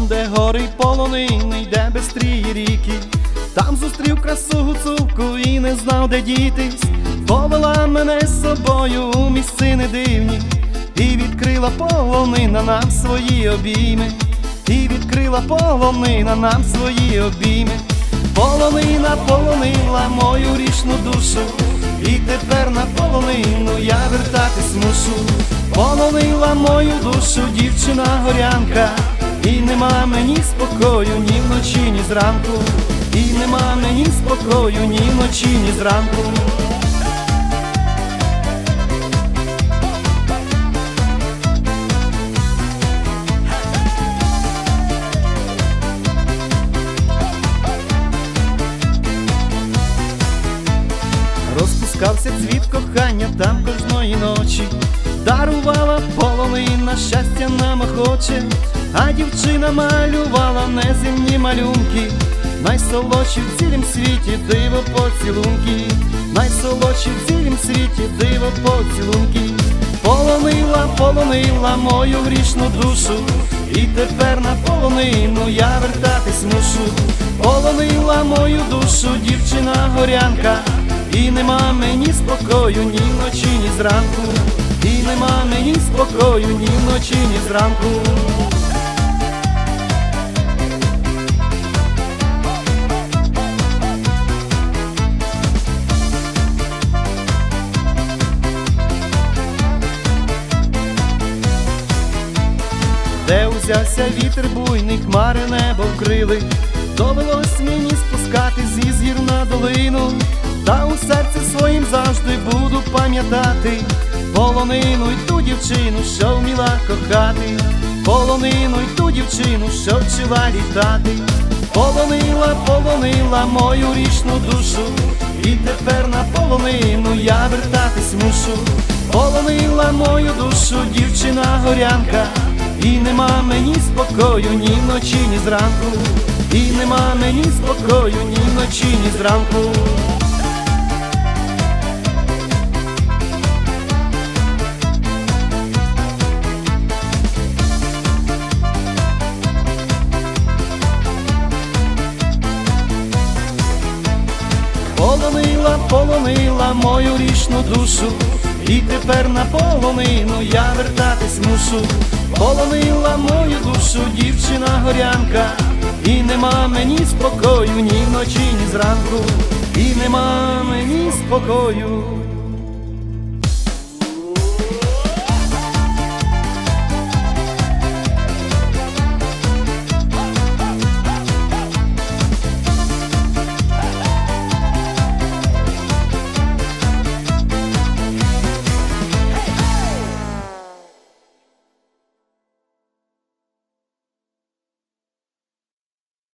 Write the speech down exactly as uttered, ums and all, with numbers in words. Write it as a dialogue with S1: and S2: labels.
S1: Там, де гори полонини, йде бистріє ріки, там зустрів красу гуцулку і не знав, де дітись. Повела мене з собою у місцини дивні, і відкрила полонина нам свої обійми, і відкрила полонина нам свої обійми. Полонина полонила мою грішну душу, і тепер на полонину я вертатись мушу. Полонила мою душу дівчина-горянка, і нема мені спокою ні вночі, ні зранку, і нема мені спокою ні вночі, ні зранку. Розпускався цвіт кохання там кожної ночі, дарувала полонина щастя нам охоче, а дівчина малювала неземні малюнки, найсолодші в цілім світі диво поцілунки, найсолодші в цілім світі диво поцілунки. Полонила, полонила мою грішну душу, і тепер на полонину я вертатись мушу. Полонила мою душу дівчина-горянка, і нема мені спокою ні вночі, ні зранку, і нема мені спокою ні вночі, ні зранку. Де узявся вітер буйний, хмари небо вкрили, довелось мені спускатись зі згір на долину, та у серці своїм завжди буду пам'ятати полонину й ту дівчину, що вміла кохати, полонину й ту дівчину, що вчила літати. Полонила, полонила мою грішну душу, і тепер на полонину я вертатись мушу. Полонила мою душу дівчина-горянка, і нема мені спокою ні вночі, ні зранку, і нема мені спокою ні вночі, ні зранку. Полонила, полонила мою грішну душу, і тепер на полонину я вертатись мушу. Полонила мою душу дівчина-горянка, і нема мені спокою ні вночі, ні зранку, і нема мені спокою